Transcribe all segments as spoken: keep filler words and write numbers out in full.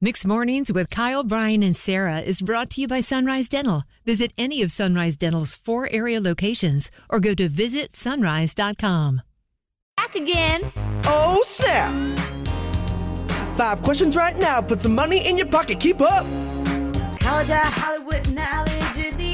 Mixed Mornings with Kyle, Brian, and Sarah is brought to you by Sunrise Dental. Visit any of Sunrise Dental's four area locations or go to visit sunrise dot com. Back again. Oh, snap. Five questions right now. Put some money in your pocket. Keep up. College of Hollywood knowledge in the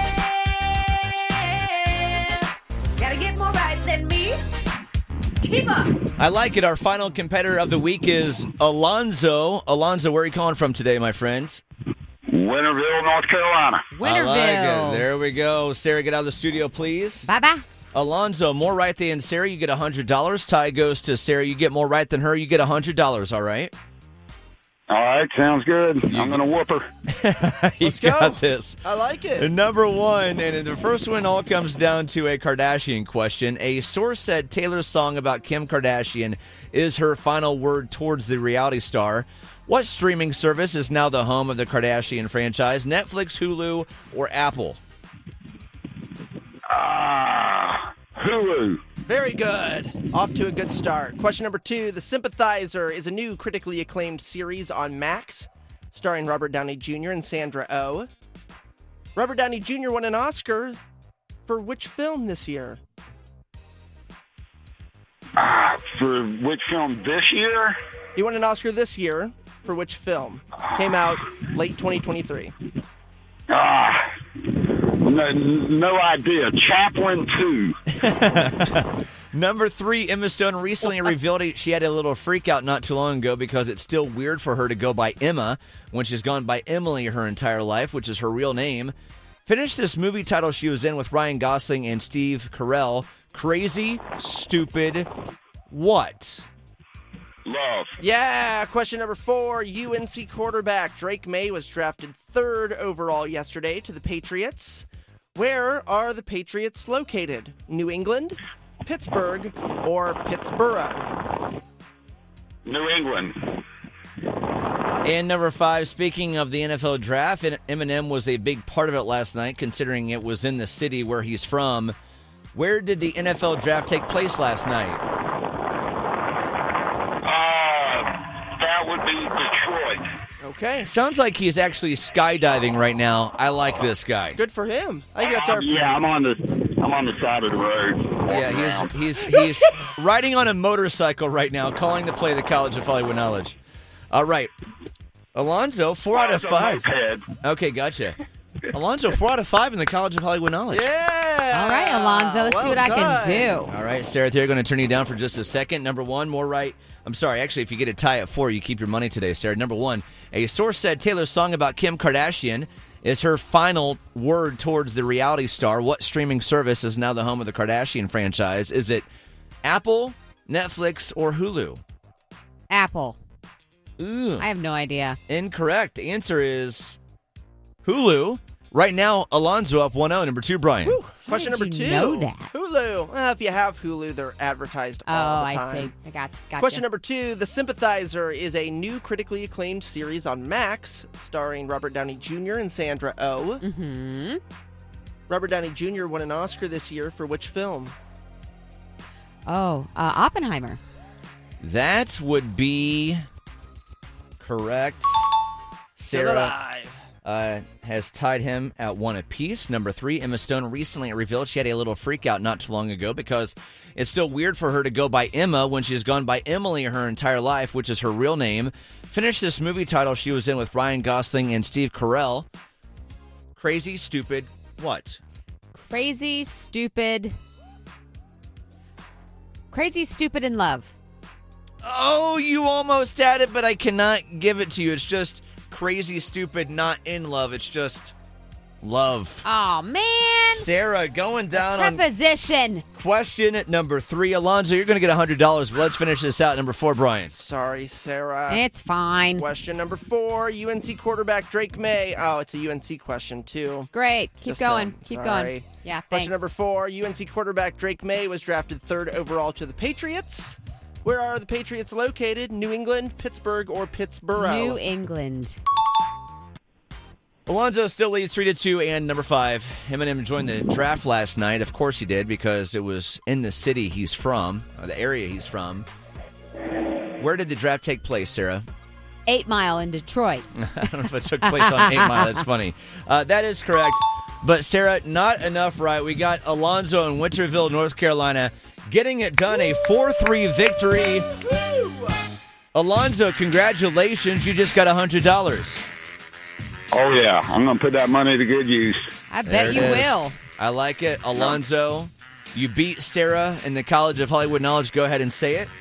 air. Gotta get more right than me. Keep up. I like it. Our final competitor of the week is Alonzo. Alonzo, where are you calling from today, my friends? Winterville, North Carolina. Winterville. I like it. There we go. Sarah, get out of the studio, please. Bye-bye. Alonzo, more right than Sarah, you get one hundred dollars. Tie goes to Sarah. You get more right than her, you get one hundred dollars, all right? All right, sounds good. You, I'm going to whoop her. Let's got go. this. I like it. Number one, and the first one all comes down to a Kardashian question. A source said Taylor's song about Kim Kardashian is her final word towards the reality star. What streaming service is now the home of the Kardashian franchise? Netflix, Hulu, or Apple? Ah, uh, Hulu. Very good. Off to a good start. Question number two. The Sympathizer is a new critically acclaimed series on Max, starring Robert Downey Junior and Sandra Oh. Robert Downey Junior won an Oscar for which film this year? Ah, uh, for which film this year? He won an Oscar this year for which film? Came out late twenty twenty-three. Ah, no, no idea. Chaplin two. Number three, Emma Stone recently revealed she had a little freak out not too long ago because it's still weird for her to go by Emma when she's gone by Emily her entire life, which is her real name. Finish this movie title she was in with Ryan Gosling and Steve Carell. Crazy, Stupid, What? Love. Yeah. Question number four. U N C quarterback Drake May was drafted third overall yesterday to the Patriots. Where are the Patriots located? New England, Pittsburgh, or Pittsburgh? New England. And number five, speaking of the N F L draft, Eminem was a big part of it last night, considering it was in the city where he's from. Where did the N F L draft take place last night? That would be Detroit. Okay. Sounds like he's actually skydiving right now. I like this guy. Good for him. I think that's our. Uh, yeah, I'm on the I'm on the side of the road. Yeah, he's he's he's riding on a motorcycle right now, calling to play the College of Hollywood Knowledge. All right, Alonzo, four out of five. Okay, gotcha. Alonzo, four out of five in the College of Hollywood Knowledge. Yeah. All right, Alonzo, let's well see what I done. can do. All right, Sarah, they're going to turn you down for just a second. Number one, more right. I'm sorry, actually, if you get a tie at four, you keep your money today, Sarah. Number one, a source said Taylor's song about Kim Kardashian is her final word towards the reality star. What streaming service is now the home of the Kardashian franchise? Is it Apple, Netflix, or Hulu? Apple. Ooh, I have no idea. incorrect. The answer is Hulu. Right now, Alonzo up one oh. Number two, Brian. Whew. Question did number you two. know that? Hulu. Well, if you have Hulu, they're advertised Oh, all the I time. see. I got got Question number two. The Sympathizer is a new critically acclaimed series on Max, starring Robert Downey Junior and Sandra Oh. Mm-hmm. Robert Downey Junior won an Oscar this year for which film? Oh, uh, Oppenheimer. That would be correct. Still Sarah alive. uh, has tied him at one apiece. Number three, Emma Stone recently revealed she had a little freak out not too long ago because it's still weird for her to go by Emma when she's gone by Emily her entire life, which is her real name. Finish this movie title she was in with Ryan Gosling and Steve Carell. Crazy, Stupid, What? Crazy, stupid. Crazy, stupid, in love. Oh, you almost had it, but I cannot give it to you. It's just Crazy, Stupid, Not in Love. It's just love. Oh, man. Sarah going down on Preposition. question number three. Alonzo, you're going to get one hundred dollars, but let's finish this out. Number four, Brian. Sorry, Sarah. It's fine. Question number four. U N C quarterback Drake May. Oh, it's a U N C question, too. Great. Keep Just, going. um, Keep sorry. going. Yeah, thanks. Question number four. U N C quarterback Drake May was drafted third overall to the Patriots. Where are the Patriots located? New England, Pittsburgh, or Pittsburgh? New England. Alonzo still leads three to two, and number five, Eminem joined the draft last night. Of course he did, because it was in the city he's from, or the area he's from. Where did the draft take place, Sarah? Eight Mile in Detroit. I don't know if it took place on eight Mile. That's funny. Uh, that is correct. But, Sarah, not enough right. We got Alonzo in Winterville, North Carolina, getting it done. A four three victory. Alonzo, congratulations. You just got one hundred dollars. Oh, yeah. I'm going to put that money to good use. I There bet it you is. will. I like it. Alonzo, you beat Sarah in the College of Hollywood Knowledge. Go ahead and say it.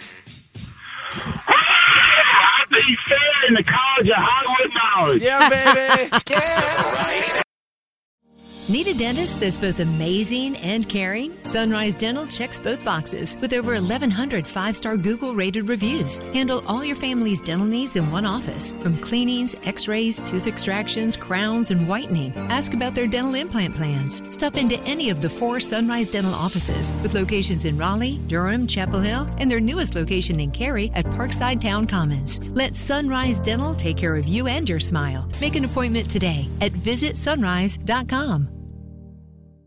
I beat Sarah in the College of Hollywood Knowledge. Yeah, baby. Yeah. Need a dentist that's both amazing and caring? Sunrise Dental checks both boxes with over eleven hundred five-star Google-rated reviews. Handle all your family's dental needs in one office, from cleanings, x-rays, tooth extractions, crowns, and whitening. Ask about their dental implant plans. Stop into any of the four Sunrise Dental offices with locations in Raleigh, Durham, Chapel Hill, and their newest location in Cary at Parkside Town Commons. Let Sunrise Dental take care of you and your smile. Make an appointment today at visit sunrise dot com.